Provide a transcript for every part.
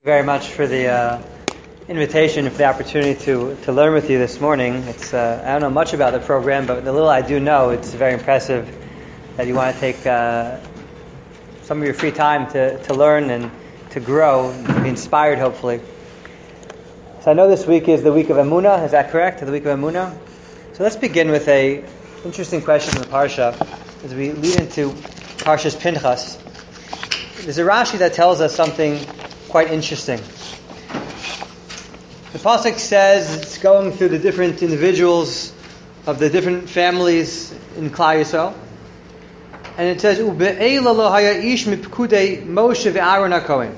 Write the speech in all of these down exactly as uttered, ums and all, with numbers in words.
Very much for the uh, invitation, for the opportunity to, to learn with you this morning. It's uh, I don't know much about the program, but the little I do know, it's very impressive that you want to take uh, some of your free time to, to learn and to grow and to be inspired, hopefully. So I know this week is the week of Emunah. Is that correct? The week of Emunah. So let's begin with a interesting question from the Parsha as we lead into Parshas Pinchas. There's a Rashi that tells us something quite interesting. The pasuk says it's going through the different individuals of the different families in Klal Yisrael, and it says Ube'ela lo haya ish mipkudei Moshe ve'Aaron haKohen.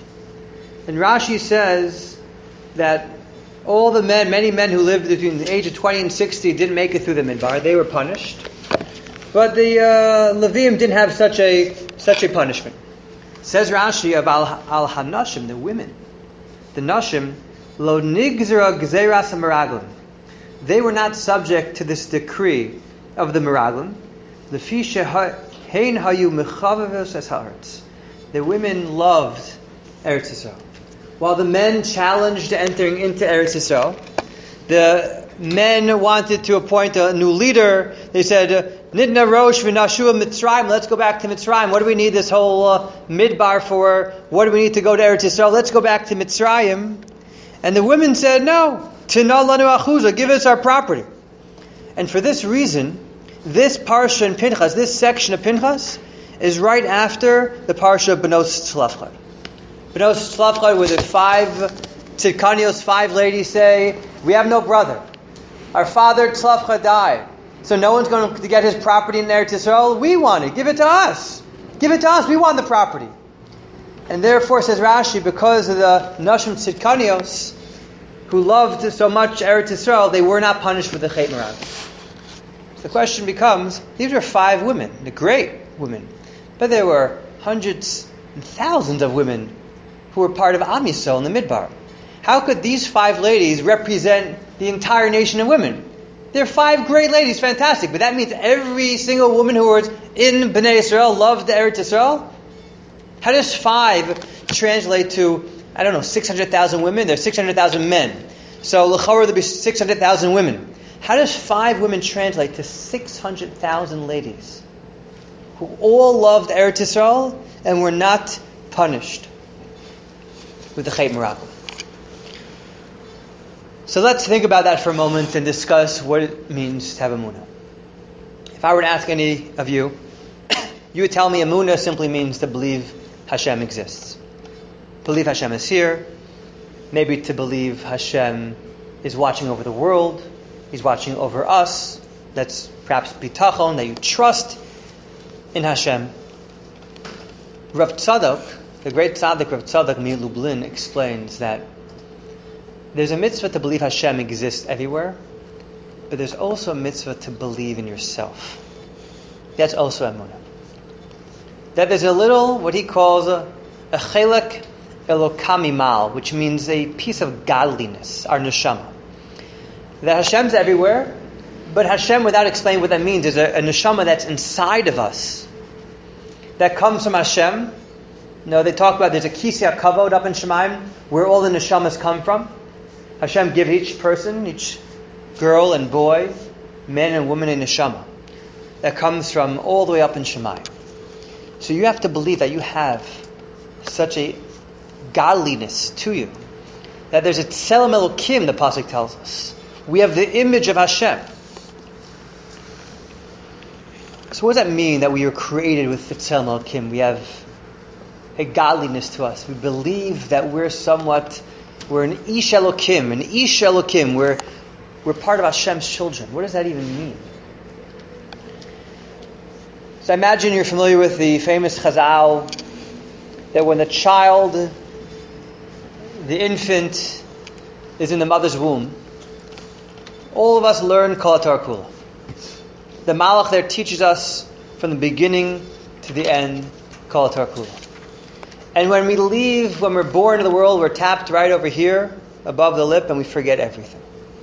And Rashi says that all the men, many men who lived between the age of twenty and sixty didn't make it through the Midbar. They were punished, but the uh, Levim didn't have such a such a punishment. Says Rashi of al, al hanashim, the women, the nashim, lo nigzera gzeras meraglim. They were not subject to this decree of the meraglim. Lefisha hein hayu mechavavos es haaretz. The women loved Eretz Yisrael, while the men challenged entering into Eretz Yisrael. The men wanted to appoint a new leader. They said, Nidna Rosh v'Nashua Mitzrayim. Let's go back to Mitzrayim. What do we need this whole uh, midbar for? What do we need to go to Eretz Yisrael? Let's go back to Mitzrayim. And the women said, no. Tina lanu achuza. Give us our property. And for this reason, this parsha in Pinchas, this section of Pinchas, is right after the parsha of Benos Tzlafchad. Benos Tzlafchad, where the five tzidkanios, five ladies say, we have no brother. Our father Tzlafchad died. So no one's going to get his property in Eretz Yisrael. We want it. Give it to us. Give it to us. We want the property. And therefore, says Rashi, because of the Nashim Tzidkanios, who loved so much Eretz Yisrael, they were not punished with the Chet Meraglim. So the question becomes, these were five women, the great women, but there were hundreds and thousands of women who were part of Am Yisrael in the Midbar. How could these five ladies represent the entire nation of women? They're five great ladies, fantastic. But that means every single woman who was in Bnei Yisrael loved the Eretz Yisrael? How does five translate to, I don't know, six hundred thousand women? There's six hundred thousand men. So l'chorah there'll be six hundred thousand women. How does five women translate to six hundred thousand ladies who all loved Eretz Yisrael and were not punished with the Chet Meraglim? So let's think about that for a moment and discuss what it means to have Emunah. If I were to ask any of you, you would tell me Emunah simply means to believe Hashem exists. Believe Hashem is here. Maybe to believe Hashem is watching over the world. He's watching over us. That's perhaps bitachon, that you trust in Hashem. Rav Tzadok, the great tzaddik Rav Tzadok Lublin, explains that there's a mitzvah to believe Hashem exists everywhere, but there's also a mitzvah to believe in yourself. That's also Emunah. That there's a little, what he calls a, a chelek elokamimal, which means a piece of godliness, our neshama. That Hashem's everywhere, but Hashem, without explaining what that means, is a, a neshama that's inside of us, that comes from Hashem. You know, they talk about there's a kisei hakavod up in Shemaim, where all the neshamas come from. Hashem give each person, each girl and boy, man and woman, a neshama that comes from all the way up in Shemayim. So you have to believe that you have such a godliness to you, that there's a tselem elokim, the pasuk tells us. We have the image of Hashem. So what does that mean that we are created with the tselem elokim? We have a godliness to us. We believe that we're somewhat We're an Ish Elokim, an Ish Elokim. We're, we're part of Hashem's children. What does that even mean? So I imagine you're familiar with the famous Chazal that when the child, the infant, is in the mother's womb, all of us learn Kol HaTorah Kula. The Malach there teaches us from the beginning to the end Kol HaTorah Kula. And when we leave, when we're born into the world, we're tapped right over here, above the lip, and we forget everything.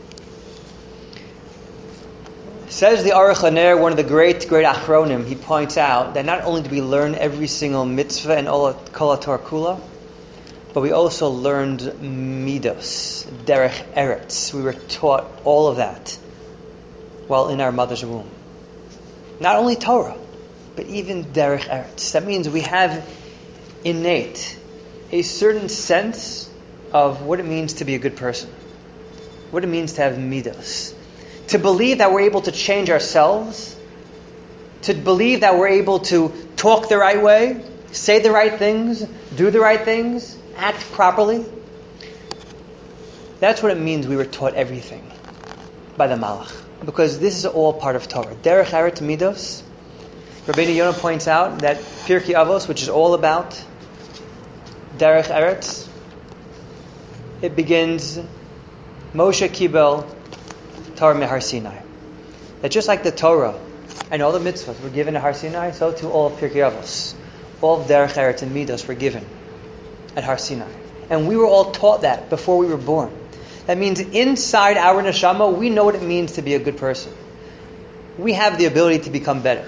Says the Aruch LaNer, one of the great, great Achronim, he points out that not only do we learn every single mitzvah and Kol HaTorah Kula, but we also learned midos, derech eretz. We were taught all of that while in our mother's womb. Not only Torah, but even derech eretz. That means we have innate a certain sense of what it means to be a good person, what it means to have midos, to believe that we're able to change ourselves, to believe that we're able to talk the right way, say the right things, do the right things, act properly. That's what it means we were taught everything by the Malach, because this is all part of Torah. Derech eretz midos. Rabbeinu Yonah points out that Pirkei Avos, which is all about derech eretz, it begins Moshe Kibel Torah Mehar Sinai. That just like the Torah and all the mitzvahs were given at Har Sinai, so too all of Pirkei Avos, all of derech eretz and midos were given at Har Sinai. And we were all taught that before we were born. That means inside our neshama, we know what it means to be a good person. We have the ability to become better.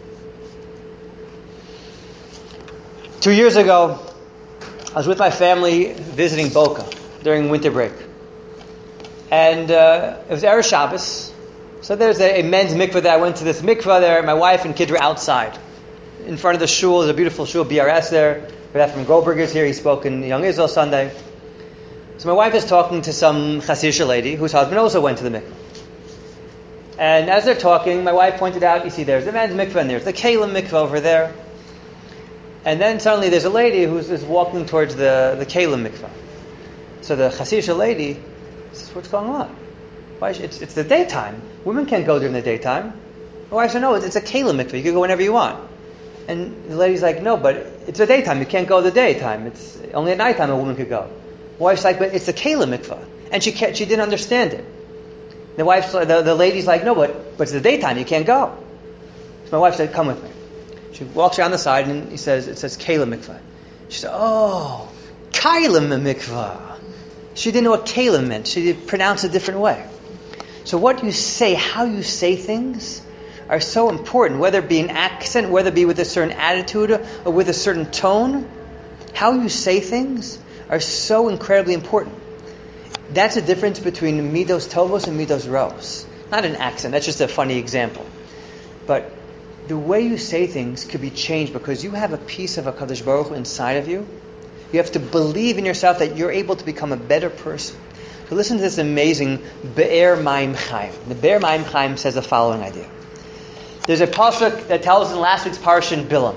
Two years ago, I was with my family visiting Boca during winter break. And uh, it was Erev Shabbos. So there's a, a men's mikvah there. I went to this mikvah there. My wife and kids were outside. In front of the shul, there's a beautiful shul, B R S there. Rav from Goldberg is here. He spoke in Young Israel Sunday. So my wife is talking to some Chassidish lady whose husband also went to the mikvah. And as they're talking, my wife pointed out, you see, there's the men's mikvah and there's the Kalim mikvah over there. And then suddenly there's a lady who's just walking towards the, the Kalim mikvah. So the Chassidish lady says, what's going on? Why? It's, it's the daytime. Women can't go during the daytime. My wife said, no, it's, it's a Kalim mikvah. You can go whenever you want. And the lady's like, no, but it's the daytime. You can't go the daytime. It's only at nighttime a woman could go. My wife's like, but it's the Kalim mikvah. And she can't, she didn't understand it. The wife's the, the lady's like, no, but, but it's the daytime. You can't go. So my wife said, come with me. She walks around the side and he says, it says Kalim mikvah. She said, oh, Kalim mikvah. She didn't know what Kalim meant. She pronounced it a different way. So what you say, how you say things are so important, whether it be an accent, whether it be with a certain attitude or with a certain tone. How you say things are so incredibly important. That's the difference between midos tovos and midos ros. Not an accent, that's just a funny example. But the way you say things could be changed because you have a piece of HaKadosh Baruch Hu inside of you. You have to believe in yourself that you're able to become a better person. So listen to this amazing Be'er Maim Chaim. The Be'er Maim Chaim says the following idea. There's a pasuk that tells in last week's parsha in Bilam.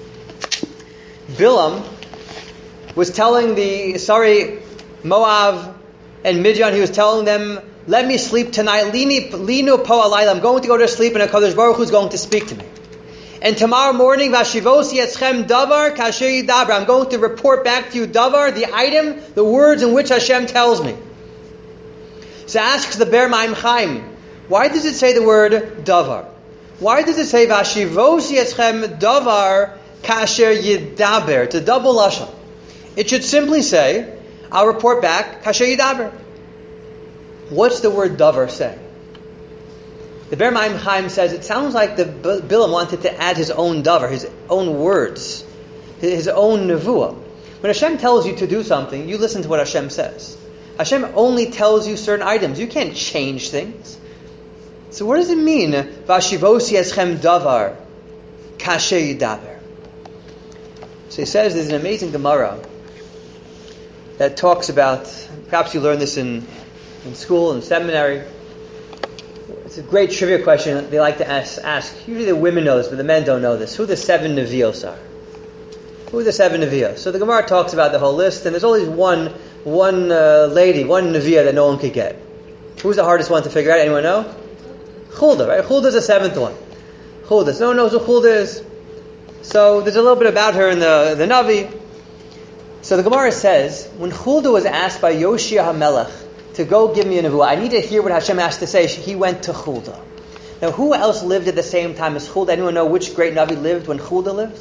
Bilam was telling the, sorry, Moab and Midian, he was telling them, let me sleep tonight. Linu po alayla. I'm going to go to sleep and HaKadosh Baruch Hu is going to speak to me. And tomorrow morning, Vashivosi etzchem davar kasher yidabra. I'm going to report back to you davar, the item, the words in which Hashem tells me. So asks the Be'er Maim Chaim, why does it say the word davar? Why does it say Vashivosi etzchem davar kasher yidaber? It's a double lashon. It should simply say, I'll report back kasher yidaber. What's the word davar say? The Be'er Maim Chaim says it sounds like the Bilam wanted to add his own davar, his own words, his own nevuah. When Hashem tells you to do something, you listen to what Hashem says. Hashem only tells you certain items. You can't change things. So what does it mean? Vashivosi eschem davar kasher yidaber. So he says there's an amazing Gemara that talks about, perhaps you learned this in, in school, in seminary. It's a great trivia question they like to ask, ask. Usually the women know this, but the men don't know this. Who the seven Nevios are? Who are the seven Nevios? So the Gemara talks about the whole list, and there's always one one uh, lady, one Neviah that no one could get. Who's the hardest one to figure out? Anyone know? Chulda, right? Chulda's the seventh one. Chulda. So no one knows who Chulda is. So there's a little bit about her in the, the Navi. So the Gemara says, when Chulda was asked by Yoshia HaMelech to go give me a nevuah, I need to hear what Hashem has to say, he went to Chulda. Now who else lived at the same time as Chulda? Anyone know which great Navi lived when Chulda lived?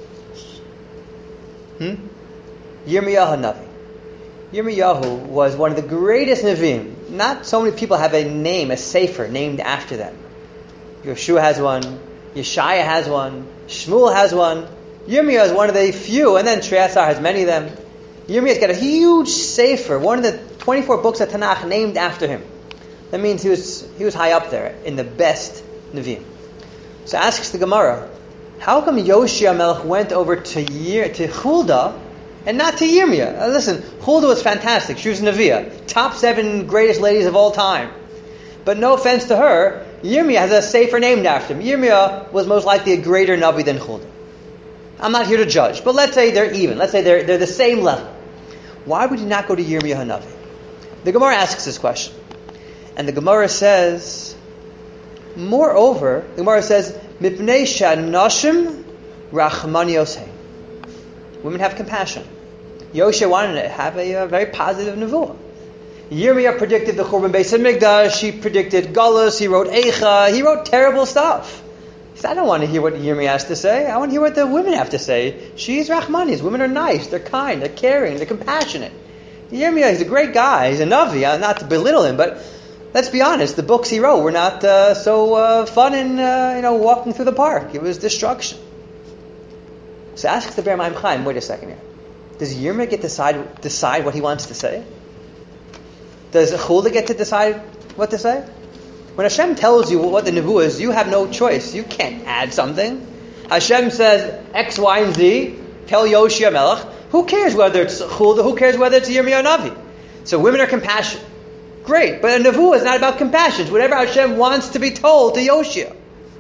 Hmm? Yirmiyahu Navi. Yirmiyahu was one of the greatest Nevi'im. Not so many people have a name, a sefer, named after them. Yeshua has one, Yeshaya has one, Shmuel has one. Yirmiyahu is one of the few, and then Treasar has many of them. Yirmiyah's got a huge sefer, one of the twenty-four books of Tanakh named after him. That means he was he was high up there in the best Nevi'im. So asks the Gemara, how come Yoshia Melech went over to Yir, to Huldah and not to Yirmiyah? Uh, listen, Huldah was fantastic. She was Nevi'ah, top seven greatest ladies of all time. But no offense to her, Yirmiyah has a sefer named after him. Yirmiyah was most likely a greater Navi than Huldah. I'm not here to judge, but let's say they're even. Let's say they're they're the same level. Why would he not go to Yirmiyah Hanavi? The Gemara asks this question. And the Gemara says, moreover, the Gemara says, Mipnei she'anashim rachmani yosei. Women have compassion. Yoshia wanted to have a, a very positive nevuah. Yirmiyah predicted the Churban Beis HaMikdash. He predicted Galus. He wrote Eicha. He wrote terrible stuff. He said, I don't want to hear what Yirmiyah has to say. I want to hear what the women have to say. She's Rachmanis. Women are nice. They're kind. They're caring. They're compassionate. Yirmiyah, he's a great guy. He's a Navi. Not to belittle him, but let's be honest. The books he wrote were not uh, so uh, fun in uh, you know walking through the park. It was destruction. So ask the Be'er Maim Chaim. Wait a second here. Does Yirmiyah get to decide decide what he wants to say? Does Huldah get to decide what to say? When Hashem tells you what the nevuah is, you have no choice. You can't add something. Hashem says X, Y, and Z. Tell Yoshia Melech. Who cares whether it's Huldah? Who cares whether it's Yirmiyah Navi? So women are compassionate. Great, but a nevuah is not about compassion. It's whatever Hashem wants to be told to Yoshia.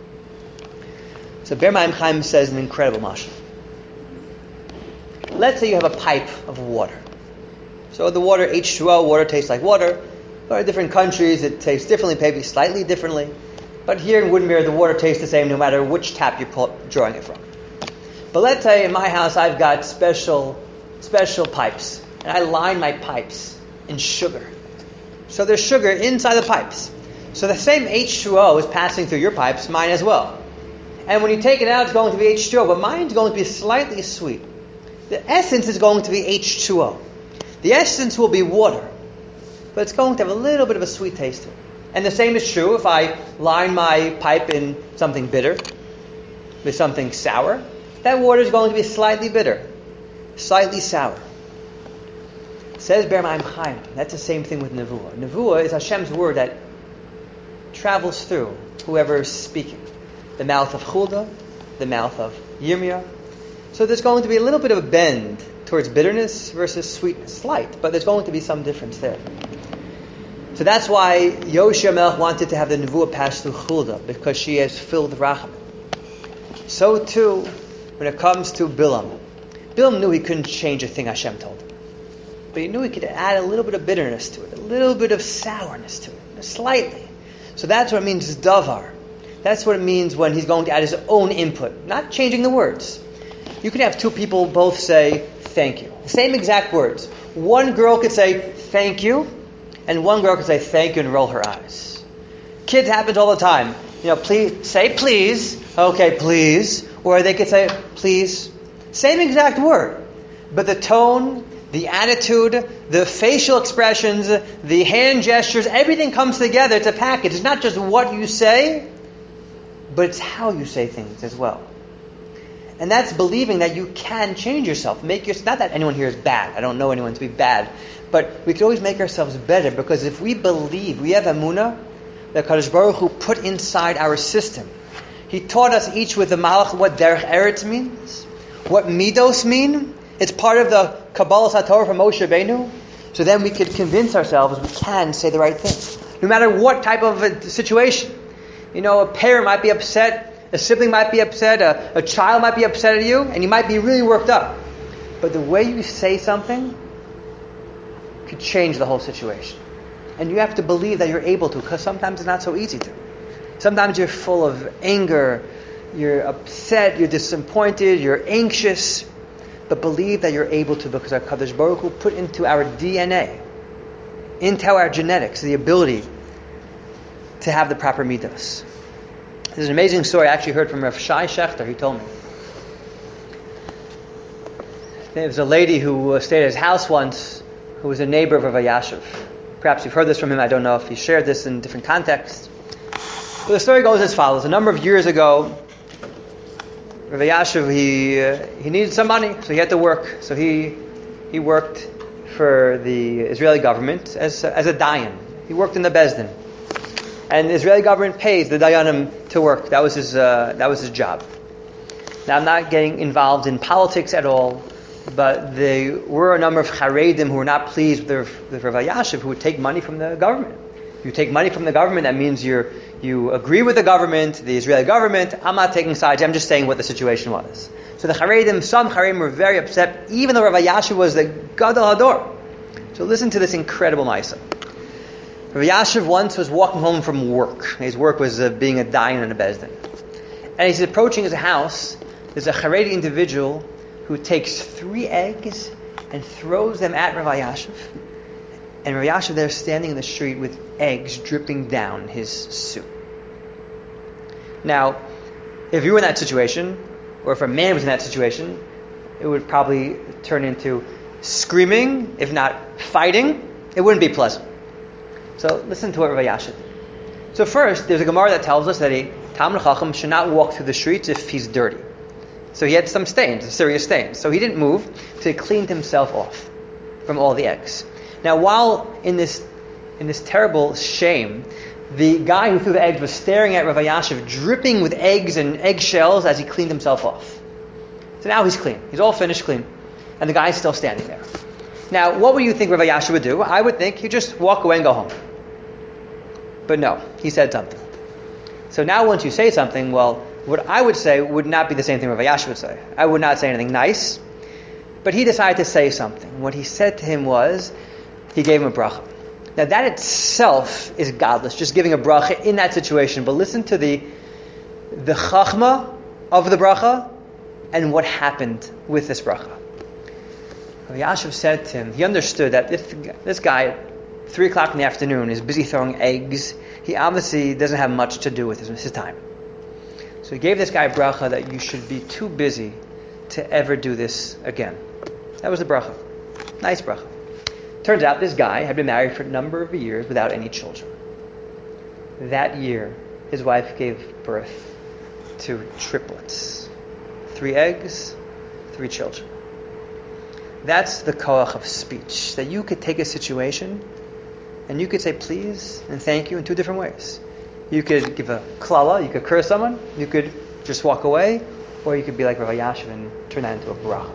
So Be'er Maim Chaim says an incredible mashal. Let's say you have a pipe of water. So the water, H two O, water tastes like water. But in different countries, it tastes differently, maybe slightly differently. But here in Woodmere, the water tastes the same no matter which tap you're pull, drawing it from. But let's say in my house, I've got special, special pipes. And I line my pipes in sugar. So there's sugar inside the pipes. So the same H two O is passing through your pipes, mine as well. And when you take it out, it's going to be H two O, but mine's going to be slightly sweet. The essence is going to be H two O. The essence will be water, but it's going to have a little bit of a sweet taste to it. And the same is true if I line my pipe in something bitter, with something sour. That water is going to be slightly bitter, slightly sour. Says Be'er Maim Chaim, that's the same thing with nevuah. Nevuah is Hashem's word that travels through whoever is speaking. The mouth of Huldah, the mouth of Yirmiyah. So there's going to be a little bit of a bend towards bitterness versus sweetness. Slight, but there's going to be some difference there. So that's why Yoshia Melech wanted to have the nevuah pass through Huldah, because she has filled Rachamim. So too, when it comes to Bilam. Bilam knew he couldn't change a thing Hashem told him. But he knew he could add a little bit of bitterness to it, a little bit of sourness to it, slightly. So that's what it means, davar. That's what it means when he's going to add his own input, not changing the words. You could have two people both say, thank you. The same exact words. One girl could say, thank you, and one girl could say, thank you, and roll her eyes. Kids happens all the time. You know, please, say please. Okay, please. Or they could say, please. Same exact word. But the tone, the attitude, the facial expressions, the hand gestures, everything comes together. It's a package. It's not just what you say, but it's how you say things as well. And that's believing that you can change yourself. Make your, not that anyone here is bad. I don't know anyone to be bad. But we can always make ourselves better, because if we believe, we have emunah, that Kadosh Baruch Hu put inside our system. He taught us each with the malach what derech eretz means, what midos mean. It's part of the Kabbalah Satorah from Moshe Rabbeinu. So then we could convince ourselves we can say the right thing. No matter what type of a situation. You know, a parent might be upset. A sibling might be upset, a, a child might be upset at you, and you might be really worked up. But the way you say something could change the whole situation. And you have to believe that you're able to, because sometimes it's not so easy to. Sometimes you're full of anger, you're upset, you're disappointed, you're anxious. But believe that you're able to, because our Kadosh Baruch Hu put into our D N A, into our genetics, the ability to have the proper midos. There's an amazing story I actually heard from Rav Shai Shechter. He told me. There was a lady who stayed at his house once, who was a neighbor of Rav Yashiv. Perhaps you've heard this from him. I don't know if he shared this in different contexts. But the story goes as follows. A number of years ago, Rav Yashiv, he, uh, he needed some money, so he had to work. So he he worked for the Israeli government as as a dayan. He worked in the Beis Din, and the Israeli government pays the dayanim to work. That was his uh, that was his job. Now, I'm not getting involved in politics at all, but there were a number of Haredim who were not pleased with, with Rav Elyashiv, who would take money from the government. If you take money from the government, that means you you agree with the government, the Israeli government. I'm not taking sides. I'm just saying what the situation was. So the Haredim, some Haredim were very upset, even though Rav Elyashiv was the Gadol Hador. So listen to this incredible Maisa. Rav Elyashiv once was walking home from work. His work was uh, being a dayan in a Beis Din. And he's approaching his house. There's a Haredi individual who takes three eggs and throws them at Rav Elyashiv. And Rav Elyashiv there standing in the street with eggs dripping down his suit. Now, if you were in that situation, or if a man was in that situation, it would probably turn into screaming, if not fighting. It wouldn't be pleasant. So listen to what Rav Elyashiv did. So first, there's a Gemara that tells us that a Talmid Chacham should not walk through the streets if he's dirty. So he had some stains, serious stains. So he didn't move, so he cleaned himself off from all the eggs. Now, while in this in this terrible shame, the guy who threw the eggs was staring at Rav Elyashiv, dripping with eggs and eggshells as he cleaned himself off. So now he's clean. He's all finished clean. And the guy's still standing there. Now, what would you think Rav Elyashiv would do? I would think he'd just walk away and go home. But no, he said something. So now once you say something, well, what I would say would not be the same thing Rav Elyashiv would say. I would not say anything nice. But he decided to say something. What he said to him was, he gave him a bracha. Now that itself is godless, just giving a bracha in that situation. But listen to the the chachma of the bracha and what happened with this bracha. Rav Elyashiv said to him, he understood that if this guy at three o'clock in the afternoon is busy throwing eggs, he obviously doesn't have much to do with his, his time. So he gave this guy a bracha that you should be too busy to ever do this again. That was the bracha. Nice bracha. Turns out this guy had been married for a number of years without any children. That year, his wife gave birth to triplets. Three eggs, three children. That's the koach of speech. That you could take a situation and you could say please and thank you in two different ways. You could give a klala, you could curse someone, you could just walk away, or you could be like Rav Elyashiv and turn that into a bracha.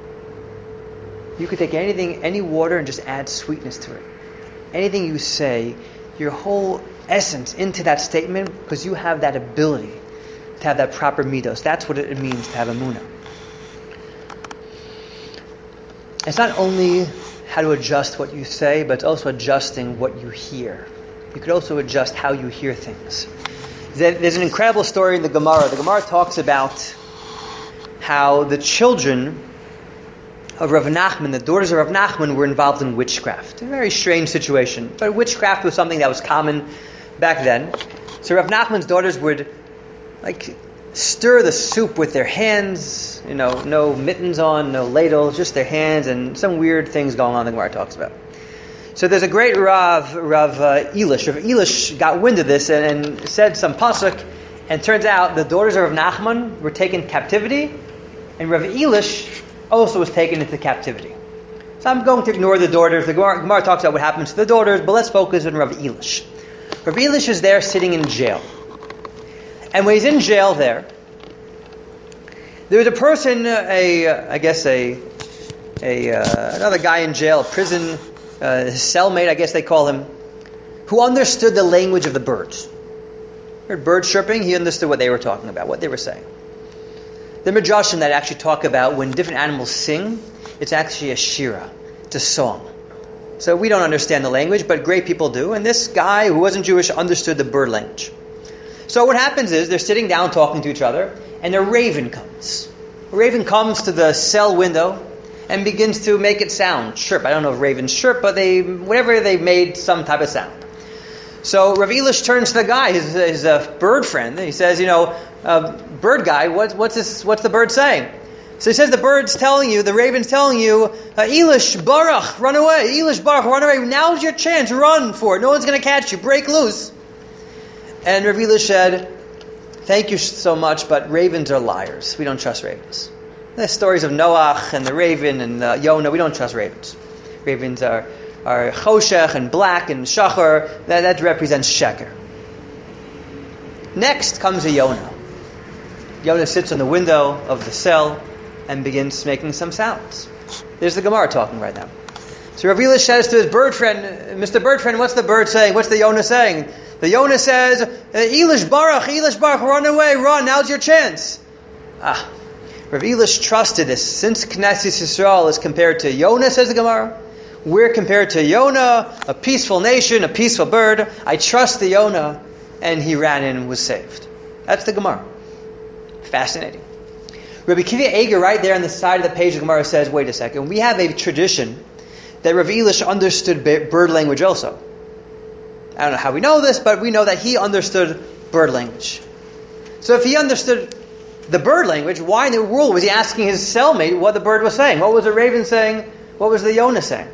You could take anything, any water, and just add sweetness to it. Anything you say, your whole essence into that statement, because you have that ability to have that proper midos. That's what it means to have emunah. It's not only how to adjust what you say, but it's also adjusting what you hear. You could also adjust how you hear things. There's an incredible story in the Gemara. The Gemara talks about how the children of Rav Nachman, the daughters of Rav Nachman, were involved in witchcraft. A very strange situation. But witchcraft was something that was common back then. So Rav Nachman's daughters would like stir the soup with their hands, you know, no mittens on, no ladles, just their hands, and some weird things going on the Gemara talks about. So there's a great Rav, Rav uh, Elish. Rav Elish got wind of this and, and said some pasuk, and turns out the daughters of Rav Nachman were taken captivity, and Rav Elish also was taken into captivity. So I'm going to ignore the daughters. The Gemara, Gemara talks about what happens to the daughters, but let's focus on Rav Elish. Rav Elish is there sitting in jail. And when he's in jail there, there was a person, a I guess a a uh, another guy in jail, a prison uh, his cellmate, I guess they call him, who understood the language of the birds. Heard birds chirping, he understood what they were talking about, what they were saying. The Midrashim that actually talk about when different animals sing, it's actually a shira, it's a song. So we don't understand the language, but great people do. And this guy who wasn't Jewish understood the bird language. So what happens is they're sitting down talking to each other, and a raven comes. A raven comes to the cell window and begins to make it sound, chirp. I don't know if ravens chirp, but they, whatever they made, some type of sound. So Rav Elish turns to the guy, his, his uh, bird friend, and he says, you know, uh, bird guy, what, what's this? What's the bird saying? So he says, the bird's telling you, the raven's telling you, uh, Elish, Baruch, run away. Elish, Baruch, run away. Now's your chance. Run for it. No one's going to catch you. Break loose. And Rav Elish said, thank you so much, but ravens are liars. We don't trust ravens. The stories of Noach and the raven and uh, Yonah, we don't trust ravens. Ravens are, are choshech and black and shachar. That, that represents sheker. Next comes a Yonah. Yonah sits on the window of the cell and begins making some sounds. There's the Gemara talking right now. So Rav Elish says to his bird friend, Mister Bird friend, what's the bird saying? What's the Yonah saying? The Yonah says, Elish Baruch, Elish Baruch, run away, run, now's your chance. Ah, Rav Elish trusted this. Since Knesset Yisrael is compared to Yonah, says the Gemara, we're compared to Yonah, a peaceful nation, a peaceful bird. I trust the Yonah, and he ran in and was saved. That's the Gemara. Fascinating. Rabbi Akiva Eger, right there on the side of the page of the Gemara, says, wait a second, we have a tradition that Rav Elish understood bird language also. I don't know how we know this, but we know that he understood bird language. So if he understood the bird language, why in the world was he asking his cellmate what the bird was saying? What was the raven saying? What was the Yonah saying?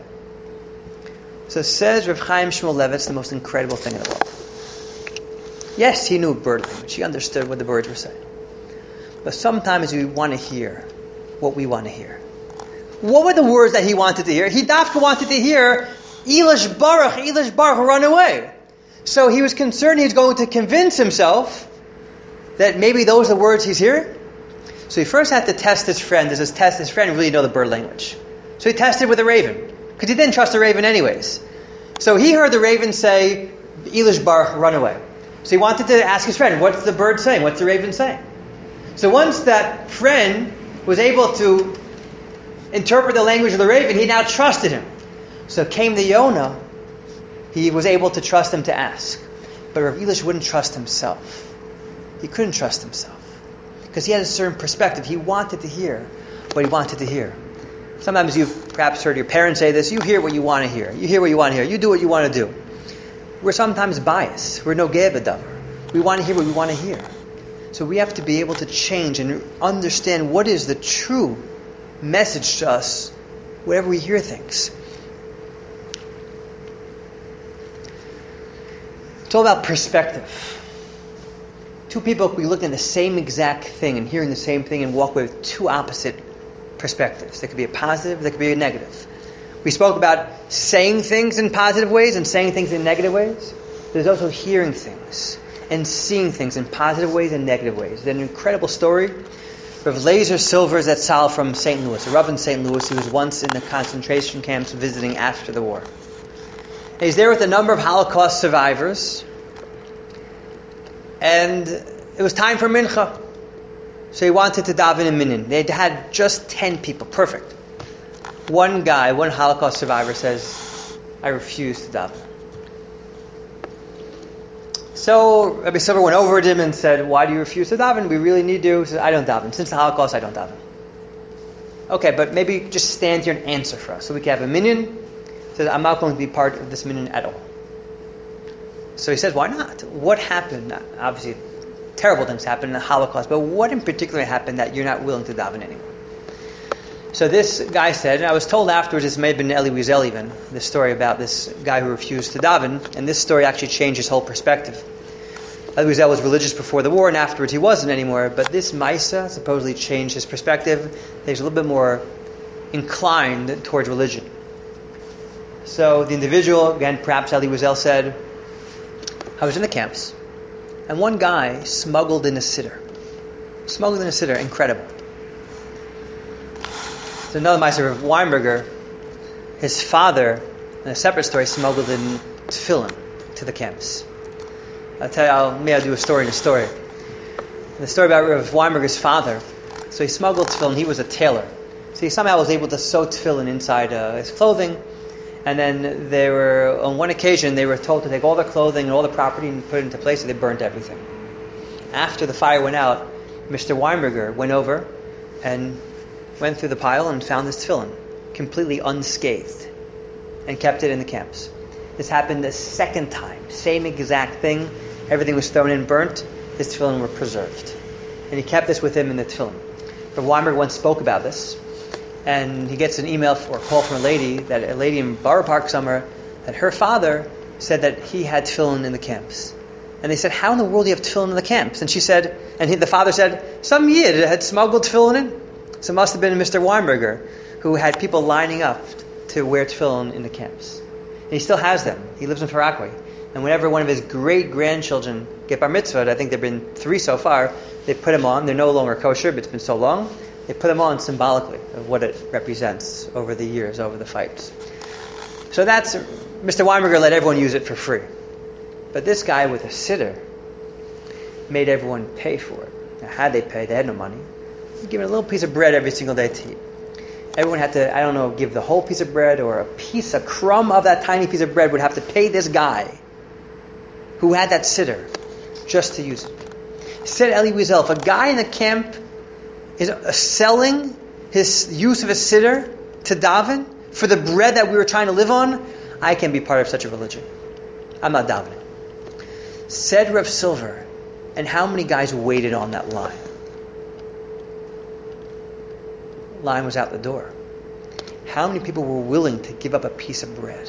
So says Rav Chaim Shmuel Levitz, the most incredible thing in the world. Yes, he knew bird language. He understood what the birds were saying. But sometimes we want to hear what we want to hear. What were the words that he wanted to hear? He dafka wanted to hear, Elish Baruch, Elish Baruch, run away. So he was concerned he was going to convince himself that maybe those are the words he's hearing. So he first had to test his friend. Does his test his friend really know the bird language? So he tested with a raven, because he didn't trust the raven anyways. So he heard the raven say, Elish Baruch, run away. So he wanted to ask his friend, what's the bird saying? What's the raven saying? So once that friend was able to interpret the language of the raven, he now trusted him. So came the Yonah, he was able to trust him to ask. But Rav Elish wouldn't trust himself. He couldn't trust himself. Because he had a certain perspective. He wanted to hear what he wanted to hear. Sometimes you've perhaps heard your parents say this, you hear what you want to hear. You hear what you want to hear. You do what you want to do. We're sometimes biased. We're no gevadavar. We want to hear what we want to hear. So we have to be able to change and understand what is the true message to us whenever we hear things. It's all about perspective. Two people could be looking at the same exact thing and hearing the same thing and walk away with two opposite perspectives. There could be a positive, there could be a negative. We spoke about saying things in positive ways and saying things in negative ways. There's also hearing things and seeing things in positive ways and negative ways. There's an incredible story. Rav Laser Silvers at Sal from Saint Louis, a Rav in Saint Louis who was once in the concentration camps visiting after the war. And he's there with a number of Holocaust survivors. And it was time for mincha. So he wanted to daven in minyan. They had just ten people. Perfect. One guy, one Holocaust survivor says, I refuse to daven. So Rabbi Silver went over to him and said, why do you refuse to daven? We really need you. He said, I don't daven. Since the Holocaust, I don't daven. Okay, but maybe just stand here and answer for us so we can have a minyan. He said, I'm not going to be part of this minyan at all. So he says, why not? What happened? Obviously, terrible things happened in the Holocaust, but what in particular happened that you're not willing to daven anymore? So this guy said, and I was told afterwards, this may have been Eli Wiesel even, this story about this guy who refused to daven, and this story actually changed his whole perspective. Eli Wiesel was religious before the war, and afterwards he wasn't anymore, but this Maisa supposedly changed his perspective. He's a little bit more inclined towards religion. So the individual, again, perhaps Eli Wiesel said, I was in the camps, and one guy smuggled in a sitter. Smuggled in a sitter, incredible. There's another Meister of Weinberger. His father, in a separate story, smuggled in tefillin to the camps. I'll tell you, I'll, maybe I'll do a story in a story. The story about Rav Weinberger's father. So he smuggled tefillin. He was a tailor. So he somehow was able to sew tefillin inside uh, his clothing. And then they were, on one occasion, they were told to take all their clothing and all the property and put it into place, so they burnt everything. After the fire went out, Mister Weinberger went over and went through the pile and found his tefillin, completely unscathed, and kept it in the camps. This happened the second time, same exact thing. Everything was thrown in, burnt. His tefillin were preserved. And he kept this with him in the tefillin. Rav Weinberger once spoke about this. And he gets an email or a call from a lady, that a lady in Borough Park somewhere, that her father said that he had tefillin in the camps. And they said, how in the world do you have tefillin in the camps? And she said, and he, the father said, some yid had smuggled tefillin in. So it must have been Mister Weinberger who had people lining up to wear tefillin in the camps. And he still has them. He lives in Farakwe. And whenever one of his great-grandchildren get bar mitzvah, I think there have been three so far, they put them on. They're no longer kosher, but it's been so long. They put them on symbolically of what it represents over the years, over the fights. So that's, Mister Weinberger let everyone use it for free. But this guy with a siddur made everyone pay for it. Now, how'd they pay? They had no money. He gave a little piece of bread every single day to eat. Everyone had to, I don't know, give the whole piece of bread or a piece, a crumb of that tiny piece of bread would have to pay this guy who had that siddur just to use it. Said Eli Wiesel, if a guy in the camp is selling his use of a siddur to daven for the bread that we were trying to live on, I can't be part of such a religion. I'm not davening. Said Rav Silver, and how many guys waited on that line? Line was out the door. How many people were willing to give up a piece of bread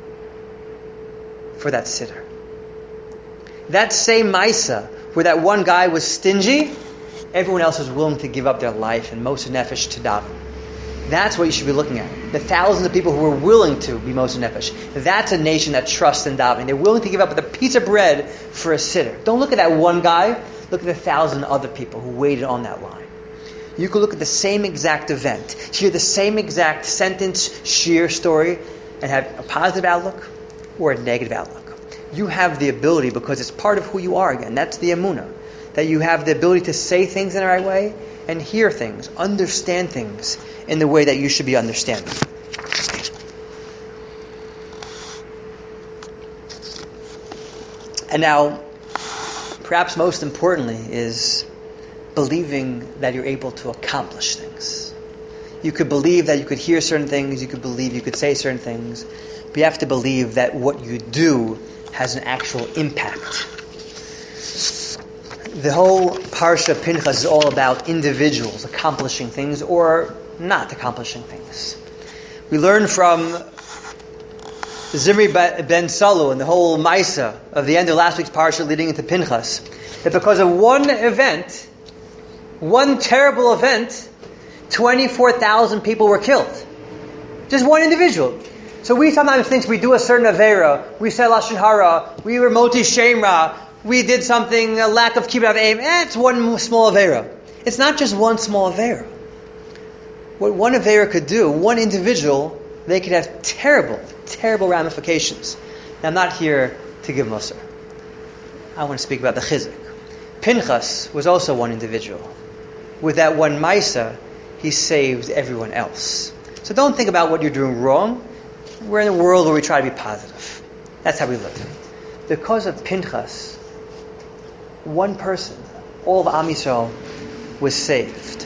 for that siddur? That same Maisa, where that one guy was stingy, everyone else was willing to give up their life and Moshe Nefesh to daven. That's what you should be looking at. The thousands of people who were willing to be Moshe Nefesh. That's a nation that trusts in davening. They're willing to give up a piece of bread for a siddur. Don't look at that one guy. Look at the thousand other people who waited on that line. You could look at the same exact event, hear the same exact sentence, sheer story, and have a positive outlook or a negative outlook. You have the ability, because it's part of who you are again. That's the emunah. That you have the ability to say things in the right way and hear things, understand things in the way that you should be understanding. And now, perhaps most importantly, is believing that you're able to accomplish things. You could believe that you could hear certain things, you could believe you could say certain things, but you have to believe that what you do has an actual impact. The whole Parsha of Pinchas is all about individuals accomplishing things or not accomplishing things. We learn from Zimri ben Salu and the whole Maisa of the end of last week's Parsha leading into Pinchas, that because of one event, one terrible event, twenty-four thousand people were killed. Just one individual. So we sometimes think we do a certain Avera, we said Lashon Hara, we were Moti Shemra, we did something, a lack of kibbutz aim, eh, it's one small Avera. It's not just one small Avera. What one Avera could do, one individual, they could have terrible, terrible ramifications. Now, I'm not here to give Musar. I want to speak about the Chizuk. Pinchas was also one individual. With that one Maisa, he saved everyone else. So don't think about what you're doing wrong. We're in a world where we try to be positive. That's how we live. Because of Pinchas, one person, all of Am Yisrael, was saved.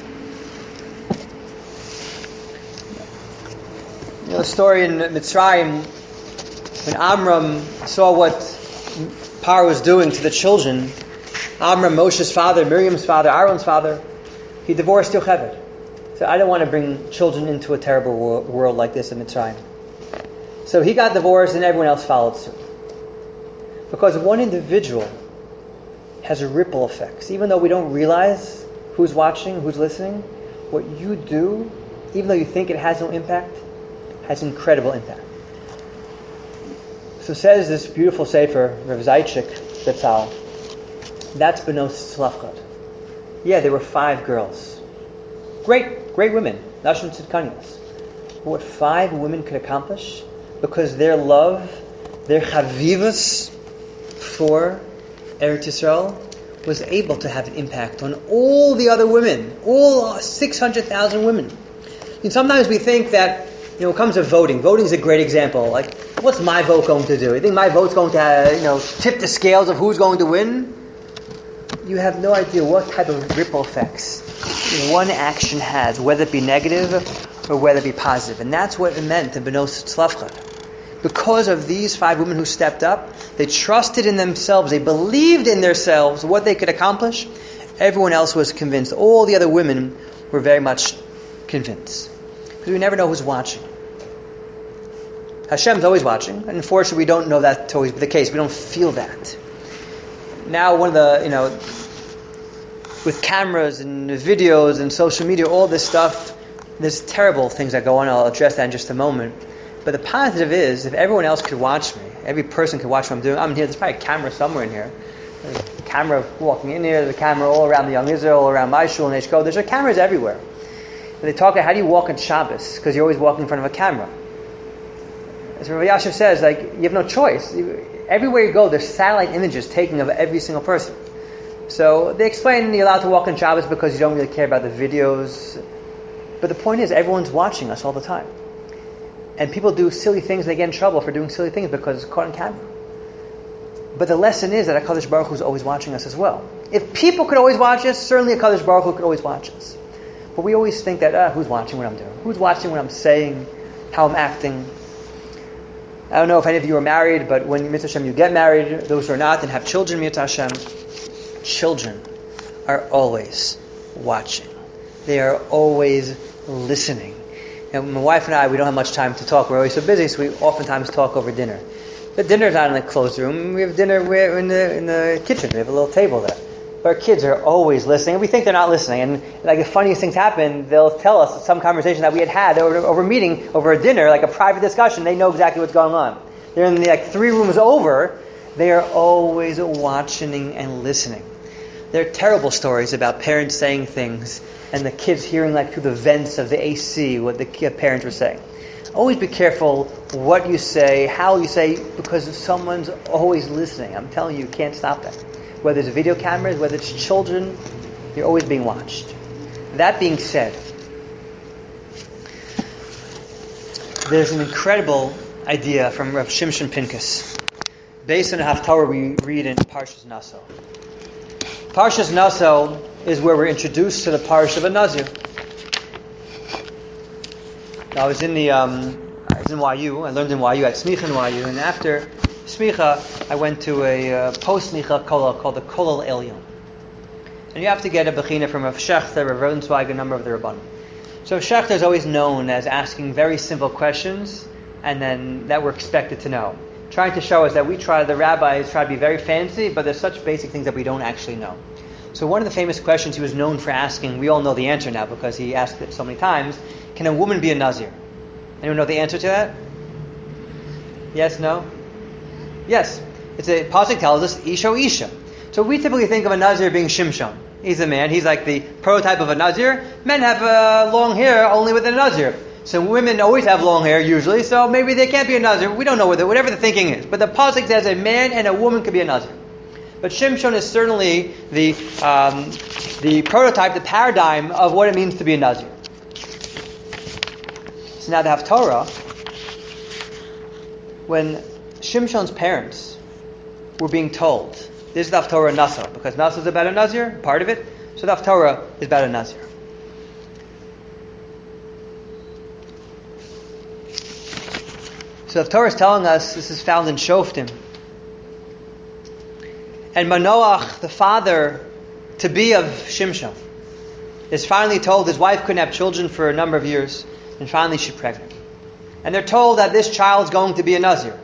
You know, the story in Mitzrayim, when Amram saw what Paro was doing to the children, Amram, Moshe's father, Miriam's father, Aaron's father, he divorced Yocheved. He said, I don't want to bring children into a terrible wor- world like this in Mitzrayim. So he got divorced and everyone else followed suit. Because one individual has ripple effects. Even though we don't realize who's watching, who's listening, what you do, even though you think it has no impact, has incredible impact. So says this beautiful sefer, Rav Zaychik Betzal, that's Benos Tzlafchad. Yeah, there were five girls. Great, great women. Nashim Tzidkanias. But what five women could accomplish, because their love, their chavivas for Eretz Yisrael was able to have an impact on all the other women, all six hundred thousand women. And sometimes we think that, you know, when it comes to voting, voting is a great example. Like, what's my vote going to do? You think my vote's going to, uh, you know, tip the scales of who's going to win? You have no idea what type of ripple effects one action has, whether it be negative or whether it be positive. And that's what it meant in Benos Tzlafchad. Because of these five women who stepped up, they trusted in themselves, they believed in themselves, what they could accomplish. Everyone else was convinced. All the other women were very much convinced. Because we never know who's watching. Hashem's always watching. And unfortunately, we don't know that to always be the case. We don't feel that. Now, one of the, you know, with cameras and videos and social media, all this stuff, there's terrible things that go on. I'll address that in just a moment. But the positive is, if everyone else could watch me, every person could watch what I'm doing. I'm here. There's probably a camera somewhere in here. There's a camera walking in here. There's a camera all around the Young Israel, all around my shul and H K O. There's cameras everywhere. And they talk about how do you walk on Shabbos? Because you're always walking in front of a camera. As Rabbi Yashiv says, like you have no choice. You, everywhere you go, there's satellite images taken of every single person. So they explain you're allowed to walk on Shabbos because you don't really care about the videos. But the point is, everyone's watching us all the time. And people do silly things, and they get in trouble for doing silly things because it's caught on camera. But the lesson is that HaKadosh Baruch Hu is always watching us as well. If people could always watch us, certainly HaKadosh Baruch Hu could always watch us. But we always think that, ah, who's watching what I'm doing? Who's watching what I'm saying? How I'm acting? I don't know if any of you are married, but when Mitzvah Hashem you get married, those who are not and have children, Mitzvah Hashem, children are always watching. They are always listening. And my wife and I, we don't have much time to talk. We're always so busy, so we oftentimes talk over dinner. But dinner's not in a closed room. We have dinner we're in the in the kitchen. We have a little table there. But our kids are always listening. And we think they're not listening. And like the funniest things happen, they'll tell us some conversation that we had had over, over a meeting, over a dinner, like a private discussion. They know exactly what's going on. They're in the like three rooms over. They are always watching and listening. There are terrible stories about parents saying things and the kids hearing like through the vents of the A C what the parents were saying. Always be careful what you say, how you say, because someone's always listening. I'm telling you, you can't stop that. Whether it's video cameras, whether it's children, you're always being watched. That being said, there's an incredible idea from Rav Shimshon Pincus, based on a Haftarah we read in Parshas Naso. Parshas Naso is where we're introduced to the Parsha of a Nazir. I was in the um, I was in Y U. I learned in Y U at Smicha in Y U, and after Smicha, I went to a uh, post Smicha kollel called the Kollel Elyon. And you have to get a bechina from Rav Shechter, Rav Rosenzweig, a number of the Rabbanim. So Shechter is always known as asking very simple questions, and then that we're expected to know, trying to show us that we try, the rabbis try to be very fancy, but there's such basic things that we don't actually know. So one of the famous questions he was known for asking, we all know the answer now because he asked it so many times, can a woman be a Nazir? Anyone know the answer to that? Yes, no? Yes. It's a pasuk tells us, Isha Isha. So we typically think of a Nazir being Shimshon. He's a man, he's like the prototype of a Nazir. Men have uh, long hair only with a Nazir. So women always have long hair usually, so maybe they can't be a Nazir. We don't know whether, whatever the thinking is. But the pasuk says a man and a woman could be a Nazir. But Shimshon is certainly the um, the prototype, the paradigm of what it means to be a Nazir. So now the Haftarah, when Shimshon's parents were being told, this is the Haftarah Naso, because Naso is about a Nazir, part of it, so the Haftarah is about a Nazir. So the Torah is telling us, this is found in Shoftim. And Manoach, the father to be of Shimshon, is finally told his wife couldn't have children for a number of years, and finally she's pregnant. And they're told that this child's going to be a Nazir.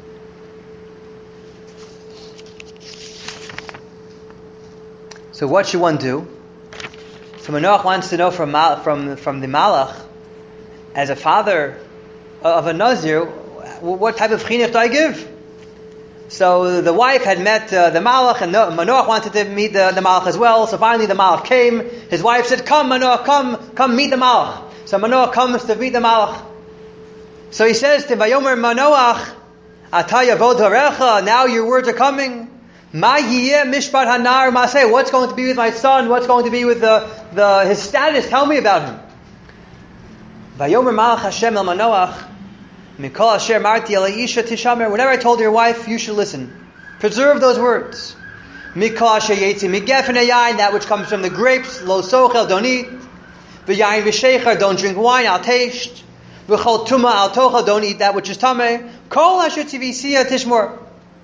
So what should one do? So Manoach wants to know from from from the Malach, as a father of a Nazir, what type of chinuch do I give? So the wife had met uh, the Malach, and Manoach wanted to meet the, the Malach as well. So finally the Malach came. His wife said, come Manoach, come, come meet the Malach. So Manoach comes to meet the Malach. So he says to Vayomer Manoach, Ata yavod harecha, now your words are coming. Ma yiyeh mishpat hanar maseh, what's going to be with my son? What's going to be with the, the his status? Tell me about him. Vayomer Malach Hashem el Manoach, Mikol asher marti el isha tishamer. Whenever I told your wife, you should listen. Preserve those words. Mikol asher yetzi migefen hayayin, that which comes from the grapes, lo sochel, don't eat. V'yayin v'sheicher, don't drink wine, al taste. V'chol tuma al tochel, don't eat that which is tameh. Kol asher tivisiya tishmor.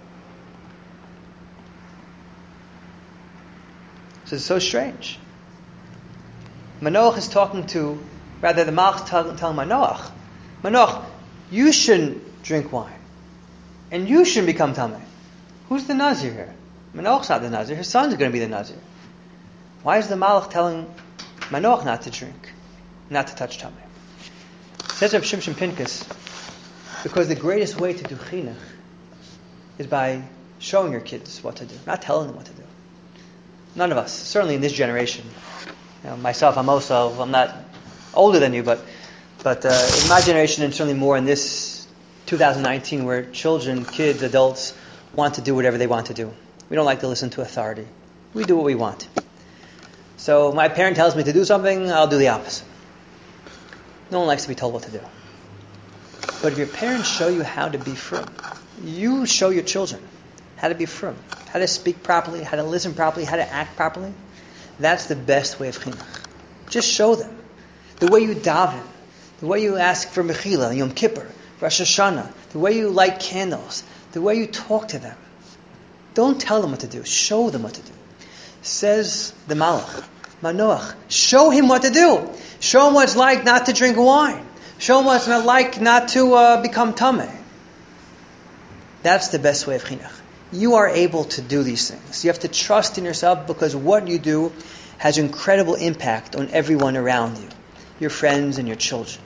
So it's so strange. Manoach is talking to, rather the Malach is telling, telling Manoach, Manoach, you shouldn't drink wine. And you shouldn't become Tameh. Who's the Nazir here? Manoach's not the Nazir. His son's going to be the Nazir. Why is the Malach telling Manoach not to drink, not to touch Tameh? Says Rav Shimshon Pinkus, because the greatest way to do chinuch is by showing your kids what to do, not telling them what to do. None of us, certainly in this generation. You know, myself, I'm also, I'm not older than you, but but uh, in my generation, and certainly more in this two thousand nineteen, where children, kids, adults want to do whatever they want to do. We don't like to listen to authority. We do what we want. So my parent tells me to do something, I'll do the opposite. No one likes to be told what to do. But if your parents show you how to be frum, you show your children how to be frum, how to speak properly, how to listen properly, how to act properly. That's the best way of chinuch. Just show them. The way you daven, the way you ask for Mechila, Yom Kippur, Rosh Hashanah, the way you light candles, the way you talk to them. Don't tell them what to do. Show them what to do. Says the Malach, Manoach, show him what to do. Show him what it's like not to drink wine. Show him what it's like not to uh, become tameh. That's the best way of chinuch. You are able to do these things. You have to trust in yourself, because what you do has incredible impact on everyone around you, your friends and your children.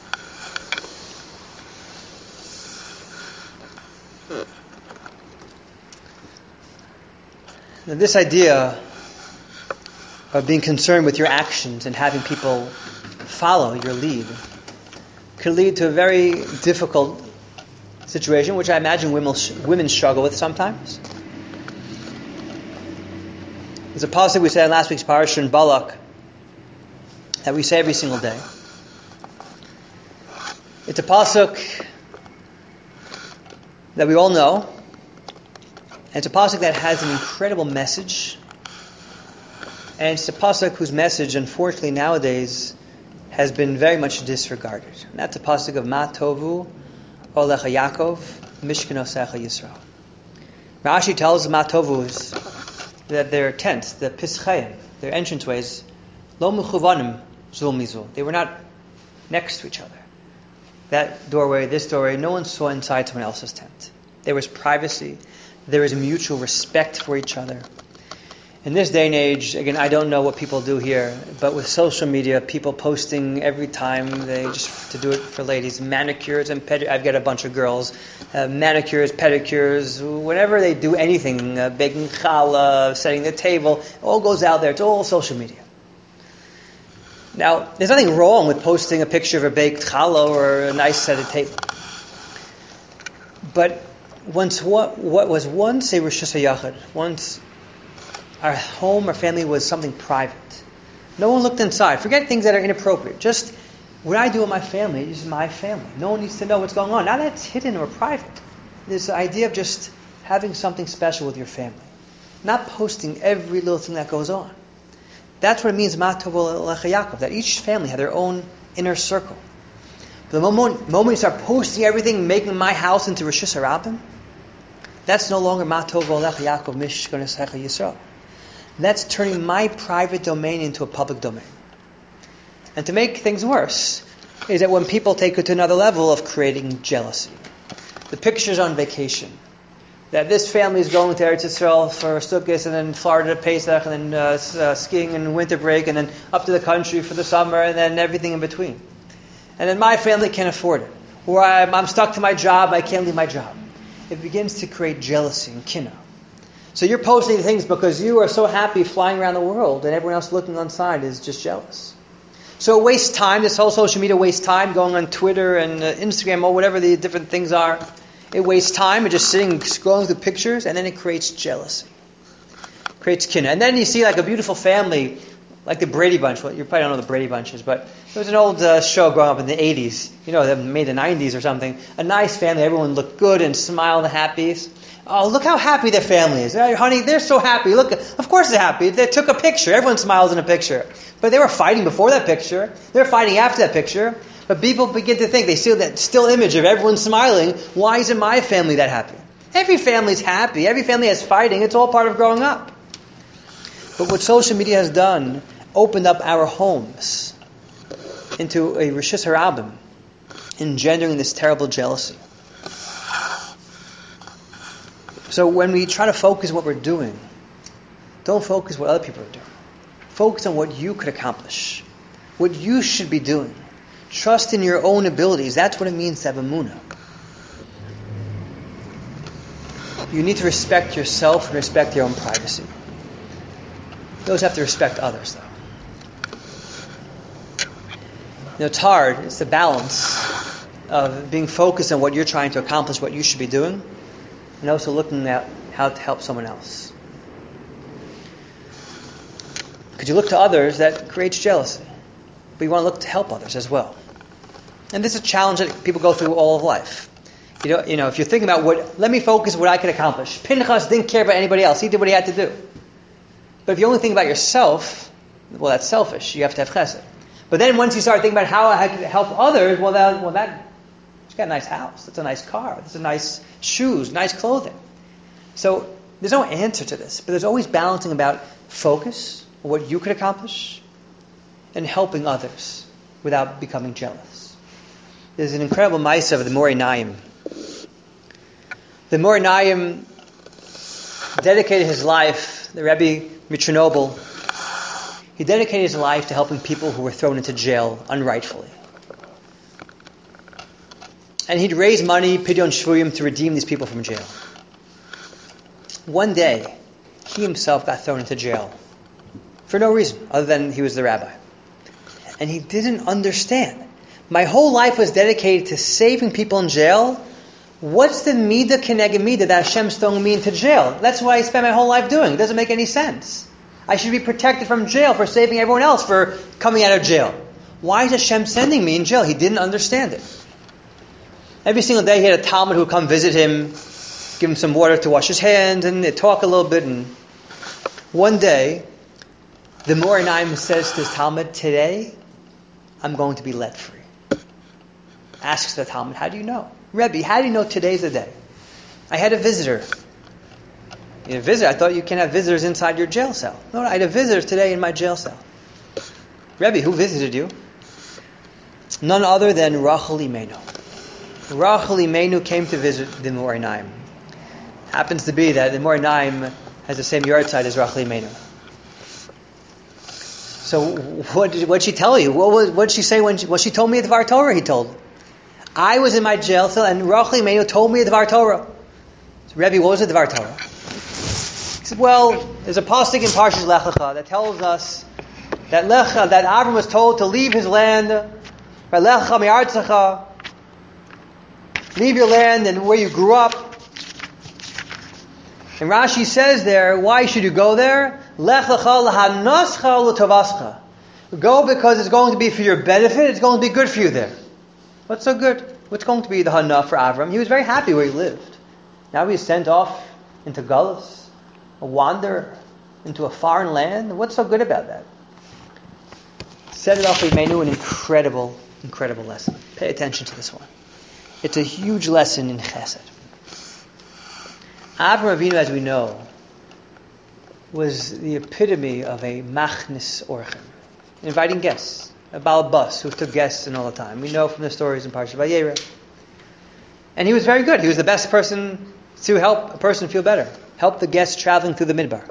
Now, this idea of being concerned with your actions and having people follow your lead could lead to a very difficult situation, which I imagine women, women struggle with sometimes. There's a pasuk we said in last week's parasha in Balak that we say every single day. It's a pasuk that we all know, and it's a pasuk that has an incredible message, and it's a pasuk whose message, unfortunately, nowadays has been very much disregarded. And that's a pasuk of Ma Tovu Olecha Yaakov Mishkanosecha Yisrael. Rashi tells the Ma Tovus that their tents, the Pischayim, their entranceways, Lo Mechuvanim Zul Mizul. They were not next to each other. That doorway, this doorway, no one saw inside someone else's tent. There was privacy. There was a mutual respect for each other. In this day and age, again, I don't know what people do here, but with social media, people posting every time, they just, to do it for ladies, manicures and pedicures. I've got a bunch of girls, uh, manicures, pedicures, whenever they do anything, uh, baking challah, setting the table, it all goes out there. It's all social media. Now, there's nothing wrong with posting a picture of a baked challah or a nice set of table. But once what, what was once a Rosh Hashanah, once our home, our family was something private. No one looked inside. Forget things that are inappropriate. Just what I do with my family is my family. No one needs to know what's going on. Now that's hidden or private. There's the idea of just having something special with your family. Not posting every little thing that goes on. That's what it means, Ma Tovu Olecha Yaakov, that each family had their own inner circle. But the moment, moment you start posting everything, making my house into Rosh Hashanah, that's no longer Ma Tovu Olecha Yaakov Mishkanosecha Yisrael. That's turning my private domain into a public domain. And to make things worse is that when people take it to another level of creating jealousy. The pictures on vacation. That this family is going to Eretz Yisrael for Sukkot, and then Florida to Pesach, and then uh, uh, skiing and winter break, and then up to the country for the summer, and then everything in between. And then my family can't afford it. Or I'm, I'm stuck to my job, I can't leave my job. It begins to create jealousy and kinna. So you're posting things because you are so happy flying around the world, and everyone else looking on side is just jealous. So it wastes time. This whole social media wastes time going on Twitter and uh, Instagram or whatever the different things are. It wastes time and just sitting scrolling through pictures, and then it creates jealousy. Creates kinna. And then you see like a beautiful family, like the Brady Bunch. Well, you probably don't know the Brady Bunches, but it was an old uh, show growing up in the eighties. You know, they made the nineties or something. A nice family. Everyone looked good and smiled happy. Oh, look how happy their family is. Oh, honey, they're so happy. Look, of course they're happy. They took a picture. Everyone smiles in a picture. But they were fighting before that picture. They were fighting after that picture. But people begin to think, they see that still image of everyone smiling. Why isn't my family that happy? Every family's happy. Every family has fighting. It's all part of growing up. But what social media has done, opened up our homes into a Rosh Hashanah, engendering this terrible jealousy. So when we try to focus on what we're doing, don't focus on what other people are doing. focus on what you could accomplish, what you should be doing. Trust in your own abilities. That's what it means to have emunah. You need to respect yourself and respect your own privacy. You also have to respect others, though. You know, it's hard. It's the balance of being focused on what you're trying to accomplish, what you should be doing, and also looking at how to help someone else. Because you look to others, that creates jealousy. But you want to look to help others as well. And this is a challenge that people go through all of life. You know, you know, if you're thinking about what, let me focus on what I could accomplish. Pinchas didn't care about anybody else. He did what he had to do. But if you only think about yourself, well, that's selfish. You have to have chesed. But then once you start thinking about how I could help others, well, that, well, that, she's got a nice house. That's a nice car. That's a nice shoes, nice clothing. So there's no answer to this. But there's always balancing about focus on what you could accomplish and helping others without becoming jealous. There's an incredible ma'aseh of the Moreh Naim. The Moreh Naim dedicated his life, the Rebbe Mitronoble, he dedicated his life to helping people who were thrown into jail unrightfully. And he'd raise money, Pidyon Shvuyim, to redeem these people from jail. One day, he himself got thrown into jail for no reason, other than he was the rabbi. And he didn't understand. My whole life was dedicated to saving people in jail. What's the midah keneged midah that Hashem's throwing me into jail? That's what I spent my whole life doing. It doesn't make any sense. I should be protected from jail for saving everyone else for coming out of jail. Why is Hashem sending me in jail? He didn't understand it. Every single day he had a Talmud who would come visit him, give him some water to wash his hands, and they'd talk a little bit. And one day, the Moreh Naim says to his Talmud, today, I'm going to be let free. Asks the Talmud, how do you know? Rebbe, how do you know today's the day? I had a visitor. You had a visitor? I thought you can't have visitors inside your jail cell. No, no, I had a visitor today in my jail cell. Rebbe, who visited you? None other than Rachel Imenu. Rachel Imenu came to visit the Moreh Naim. Happens to be that the Moreh Naim has the same yard side as Rachel Imenu. So what did what she tell you? What was what did she say when she, what she told me at the Dvar Torah? He told. I was in my jail cell and Rachel Imenu told me the Dvar Torah. So, Rebbe, what was the Dvar Torah? He said, well, there's a pasuk in Parshas Lech Lecha that tells us that Lech, that Avram was told to leave his land, Lech Lecha mi'artzecha, leave your land and where you grew up. And Rashi says there, why should you go there? Lech Lecha lahanascha l'tovascha. Go because it's going to be for your benefit. It's going to be good for you there. What's so good? What's going to be the hana for Avram? He was very happy where he lived. Now he's sent off into Galus, a wanderer, into a foreign land. What's so good about that? Set it off with Imenu, an incredible, incredible lesson. Pay attention to this one. It's a huge lesson in Chesed. Avram Avinu, as we know, was the epitome of a machnis orchim, inviting guests. A balabas who took guests in all the time. We know from the stories in Parshat Vayera. And he was very good. He was the best person to help a person feel better. Help the guests traveling through the midbar.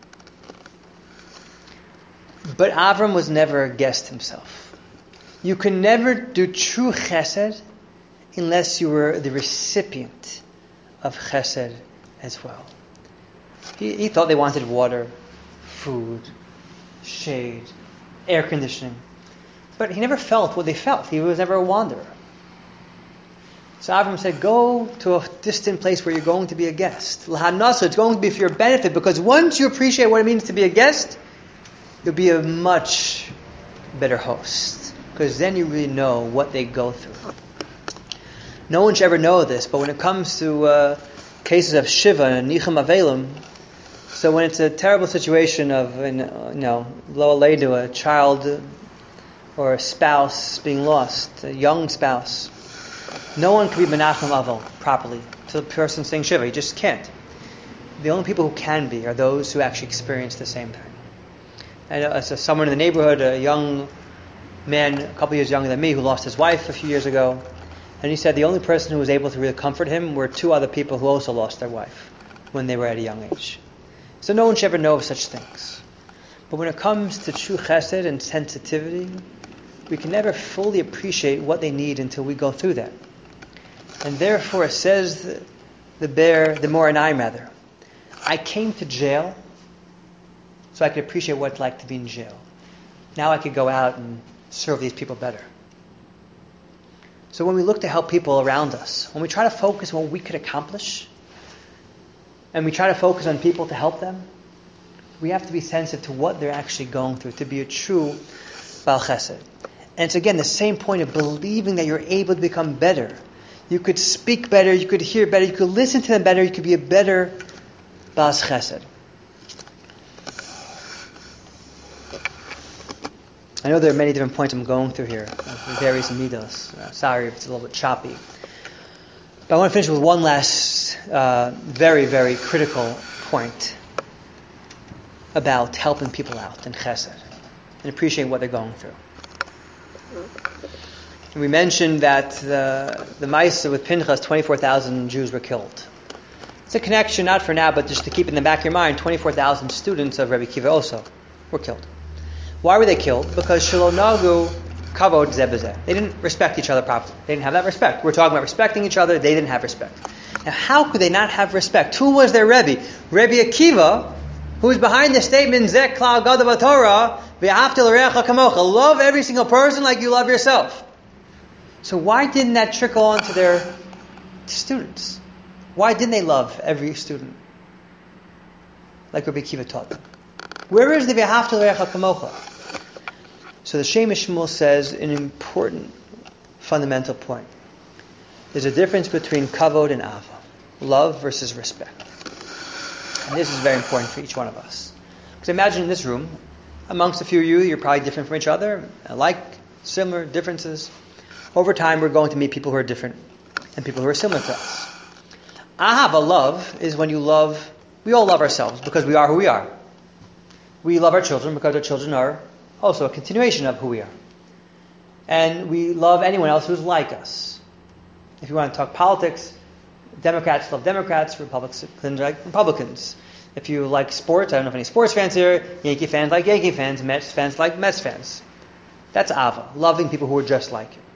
But Avram was never a guest himself. You can never do true chesed unless you were the recipient of chesed as well. He, he thought they wanted water, food, shade, air conditioning. But he never felt what they felt. He was never a wanderer. So Avram said, go to a distant place where you're going to be a guest. L'hanasa, it's going to be for your benefit, because once you appreciate what it means to be a guest, you'll be a much better host. Because then you really know what they go through. No one should ever know this, but when it comes to uh, cases of Shiva and Nicham Avelim, so when it's a terrible situation of, you know, Lo Aleinu, a child or a spouse being lost, a young spouse, no one can be Menachem Avel properly to the person saying Shiva. You just can't. The only people who can be are those who actually experience the same thing. And uh, so someone in the neighborhood, a young man, a couple years younger than me, who lost his wife a few years ago, and he said the only person who was able to really comfort him were two other people who also lost their wife when they were at a young age. So no one should ever know of such things. But when it comes to true chesed and sensitivity, we can never fully appreciate what they need until we go through that. And therefore, says the, the bear, the Moranai rather, I came to jail so I could appreciate what it's like to be in jail. Now I could go out and serve these people better. So when we look to help people around us, when we try to focus on what we could accomplish, and we try to focus on people to help them, we have to be sensitive to what they're actually going through to be a true Baal Chesed. And it's again the same point of believing that you're able to become better. You could speak better, you could hear better, you could listen to them better, you could be a better Baal Chesed. I know there are many different points I'm going through here, uh, various midos. Uh, sorry if it's a little bit choppy. But I want to finish with one last uh, very, very critical point about helping people out in chesed and appreciating what they're going through. And we mentioned that the, the Maisa with Pinchas, twenty-four thousand Jews were killed. It's a connection, not for now, but just to keep in the back of your mind, twenty-four thousand students of Rebbe Kiva also were killed. Why were they killed? Because Shelo Nagu Kavod Zebazeh. They didn't respect each other properly. They didn't have that respect. We're talking about respecting each other. They didn't have respect. Now, how could they not have respect? Who was their Rebbe? Rebbe Akiva, who was behind the statement, Zek Klal Gadav Torah, V'ahavta l'reacha kamocha. Love every single person like you love yourself. So why didn't that trickle onto their students? Why didn't they love every student like Rebbe Akiva taught them? Where is the V'ahavta l'reacha kamocha? So the Shem Shmuel says an important fundamental point. There's a difference between kavod and ava, love versus respect. And this is very important for each one of us. Because imagine in this room, amongst a few of you, you're probably different from each other, like, similar, differences. Over time, we're going to meet people who are different and people who are similar to us. Ahava, love, is when you love, we all love ourselves because we are who we are. We love our children because our children are also a continuation of who we are. And we love anyone else who's like us. If you want to talk politics, Democrats love Democrats, Republicans like Republicans. If you like sports, I don't know if any sports fans here, Yankee fans like Yankee fans, Mets fans like Mets fans. That's Ava, loving people who are just like you.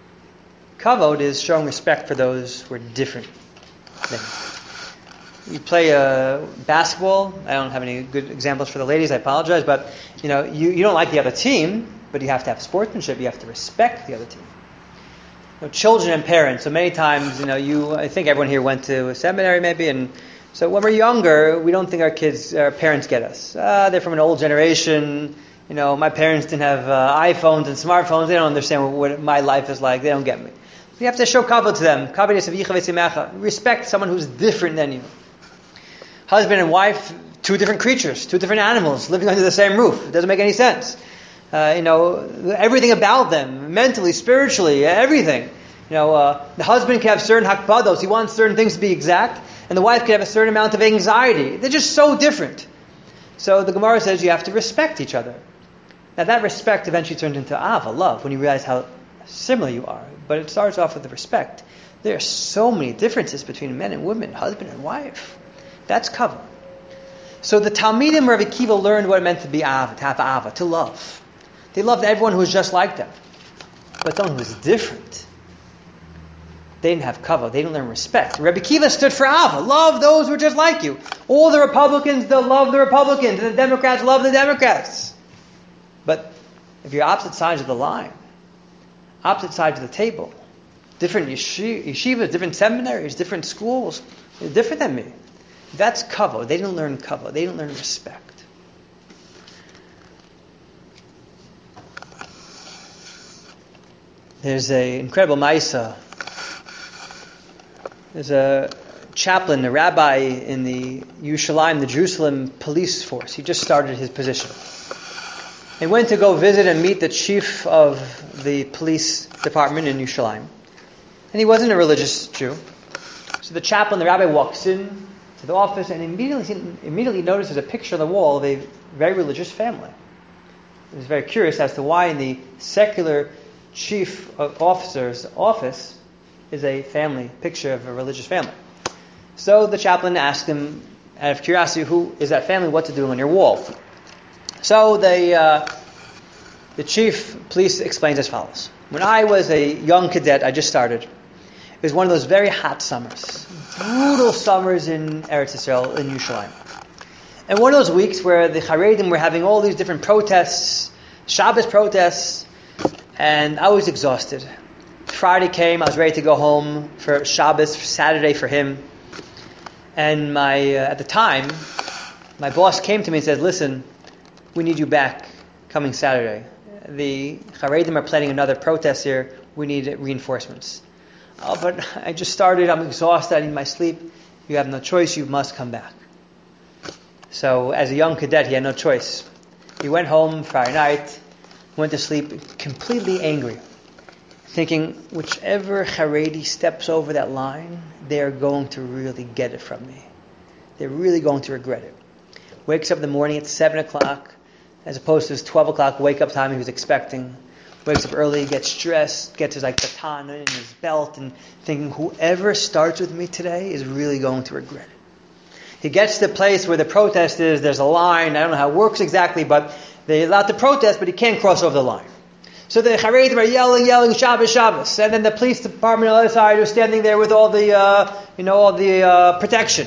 Kavod is showing respect for those who are different than you. You play uh, basketball. I don't have any good examples for the ladies. I apologize, but you know, you, you don't like the other team, but you have to have sportsmanship. You have to respect the other team. You know, children and parents. So many times, you know, you. I think everyone here went to a seminary, maybe, and so when we're younger, we don't think our kids, our parents get us. Uh, they're from an old generation. You know, my parents didn't have uh, iPhones and smartphones. They don't understand what, what my life is like. They don't get me. You have to show kavod to them. Kavod is yicha v'simecha. Respect someone who's different than you. Husband and wife, two different creatures, two different animals living under the same roof. It doesn't make any sense. Uh, you know, everything about them, mentally, spiritually, everything. You know, uh, the husband can have certain hakpados. He wants certain things to be exact. And the wife can have a certain amount of anxiety. They're just so different. So the Gemara says you have to respect each other. Now that respect eventually turns into ava, love, when you realize how similar you are. But it starts off with the respect. There are so many differences between men and women, husband and wife. That's kavod. So the Talmidim Rebbe Akiva learned what it meant to be ava, to have ava, to love. They loved everyone who was just like them. But someone who was different, they didn't have kavod. They didn't learn respect. Rebbe Akiva stood for ava. Love those who are just like you. All the Republicans, they'll love the Republicans. And the Democrats love the Democrats. But if you're opposite sides of the line, opposite sides of the table, different yeshivas, different seminaries, different schools, they're different than me. That's kavod. They didn't learn kavod. They didn't learn respect. There's an incredible Maisa. There's a chaplain, a rabbi in the Yerushalayim, the Jerusalem police force. He just started his position. He went to go visit and meet the chief of the police department in Yerushalayim. And he wasn't a religious Jew. So the chaplain, the rabbi, walks in to the office and immediately immediately notices a picture on the wall of a very religious family. He was very curious as to why in the secular chief of officer's office is a family picture of a religious family. So the chaplain asked him, out of curiosity, who is that family? What's it doing on your wall? So the uh, the chief of police explains as follows. When I was a young cadet, I just started. It was one of those very hot summers. Brutal summers in Eretz Yisrael, in Yerushalayim. And one of those weeks where the Haredim were having all these different protests, Shabbos protests, and I was exhausted. Friday came, I was ready to go home for Shabbos, for Saturday for him. And my uh, at the time, my boss came to me and said, listen, we need you back coming Saturday. The Haredim are planning another protest here. We need reinforcements. Oh, but I just started. I'm exhausted. I need my sleep. You have no choice. You must come back. So as a young cadet, he had no choice. He went home Friday night, went to sleep completely angry, thinking, whichever Haredi steps over that line, they're going to really get it from me. They're really going to regret it. Wakes up in the morning at seven o'clock, as opposed to his twelve o'clock wake-up time he was expecting. Wakes up early, gets dressed, gets his like baton in his belt, and thinking, whoever starts with me today is really going to regret it. He gets to the place where the protest is. There's a line. I don't know how it works exactly, but they're allowed to protest, but he can't cross over the line. So the Haredim are yelling, yelling, Shabbos, Shabbos. And then the police department on the other side are standing there with all the, uh, you know, all the uh, protection.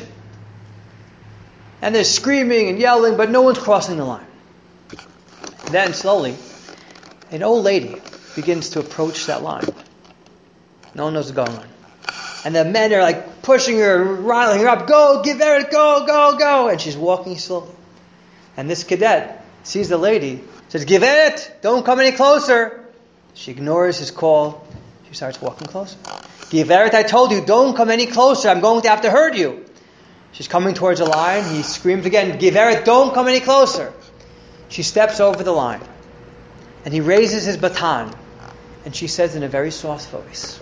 And they're screaming and yelling, but no one's crossing the line. Then slowly, an old lady begins to approach that line. No one knows what's going on. And the men are like pushing her, riling her up. Go, give Eretz, go, go, go. And she's walking slowly. And this cadet sees the lady, says, give Eretz, don't come any closer. She ignores his call. She starts walking closer. Give Eretz, I told you, don't come any closer. I'm going to have to hurt you. She's coming towards the line. He screams again, give Eretz, don't come any closer. She steps over the line. And he raises his baton. And she says in a very soft voice,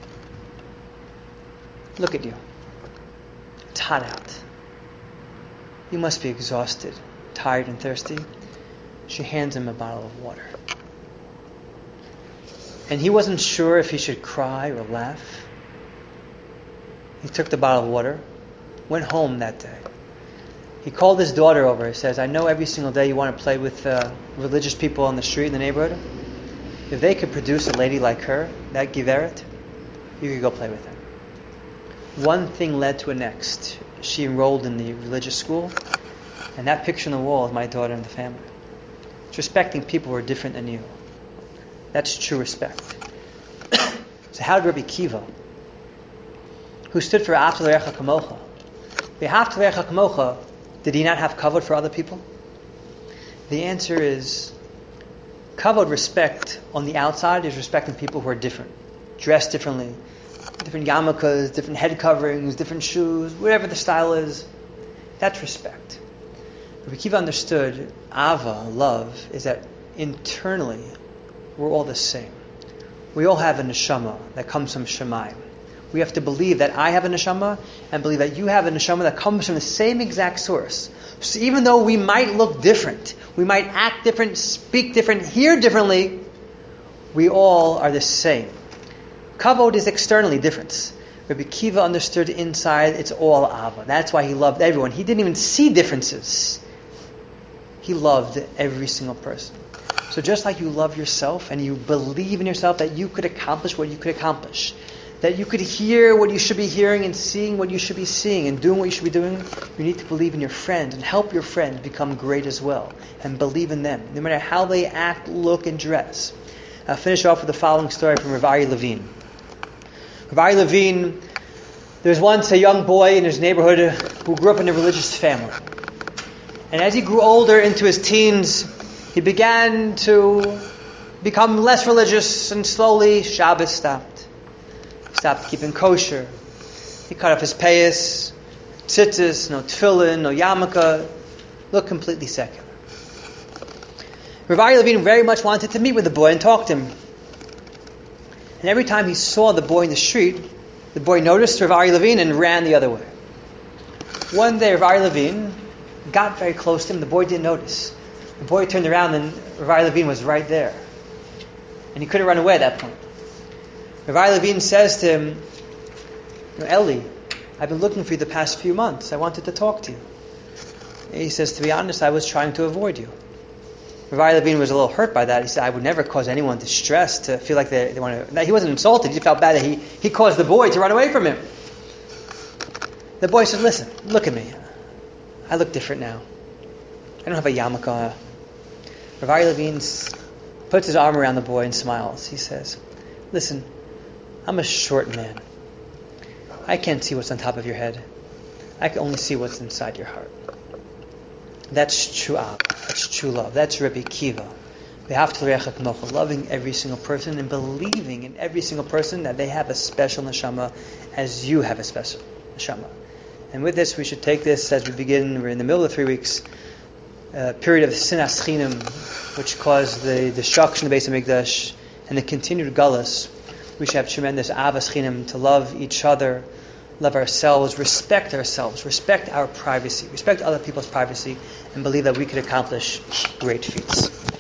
look at you. It's hot out. You must be exhausted, tired and thirsty. She hands him a bottle of water. And he wasn't sure if he should cry or laugh. He took the bottle of water, went home that day. He called his daughter over. He says, I know every single day you want to play with uh, religious people on the street in the neighborhood. If they could produce a lady like her, that Giveret, you could go play with her. One thing led to a next. She enrolled in the religious school, and that picture on the wall is my daughter in the family. It's respecting people who are different than you. That's true respect. So how did Rabbi Kiva, who stood for V'ahavta l'reacha kamocha, V'ahavta l'reacha kamocha, did he not have kavod for other people? The answer is, kavod, respect, on the outside is respecting people who are different, dressed differently, different yarmulkes, different head coverings, different shoes, whatever the style is. That's respect. Rabbi Kiva understood Ava, love, is that internally we're all the same. We all have a neshama that comes from Shemayim. We have to believe that I have a neshama and believe that you have a neshama that comes from the same exact source. So even though we might look different, we might act different, speak different, hear differently, we all are the same. Kavod is externally different. Rabbi Kiva understood inside it's all Ava. That's why he loved everyone. He didn't even see differences. He loved every single person. So just like you love yourself and you believe in yourself that you could accomplish what you could accomplish, that you could hear what you should be hearing and seeing what you should be seeing and doing what you should be doing, you need to believe in your friends and help your friends become great as well and believe in them, no matter how they act, look, and dress. I'll finish off with the following story from Rav Aryeh Levine. Rav Aryeh Levine, there was once a young boy in his neighborhood who grew up in a religious family. And as he grew older into his teens, he began to become less religious, and slowly Shabbos stopped. He stopped keeping kosher. He cut off his payas, tzitzis, no tefillin, no yarmulke, looked completely secular. Rav Aryeh Levine very much wanted to meet with the boy and talk to him. And every time he saw the boy in the street, the boy noticed Rav Aryeh Levine and ran the other way. One day Rav Aryeh Levine got very close to him. The boy didn't notice. The boy turned around and Rav Aryeh Levine was right there. And he couldn't run away at that point. Rav Aryeh Levine says to him, Eli, I've been looking for you the past few months. I wanted to talk to you. And he says, to be honest, I was trying to avoid you. Rabbi Levine was a little hurt by that. He said, I would never cause anyone distress to feel like they, they want to... He wasn't insulted. He felt bad that he, he caused the boy to run away from him. The boy said, listen, look at me. I look different now. I don't have a yarmulke on. Rabbi Levine puts his arm around the boy and smiles. He says, listen, I'm a short man. I can't see what's on top of your head. I can only see what's inside your heart. That's true Av. That's true love. That's Rabbi Kiva. Loving every single person and believing in every single person that they have a special neshama as you have a special neshama. And with this, we should take this as we begin. We're in the middle of the three weeks uh, period of Sinas Chinam, which caused the destruction of the Beis Hamikdash and the continued Galus. We should have tremendous Avas Chinam to love each other, love ourselves, respect ourselves, respect our privacy, respect other people's privacy, and believe that we could accomplish great feats.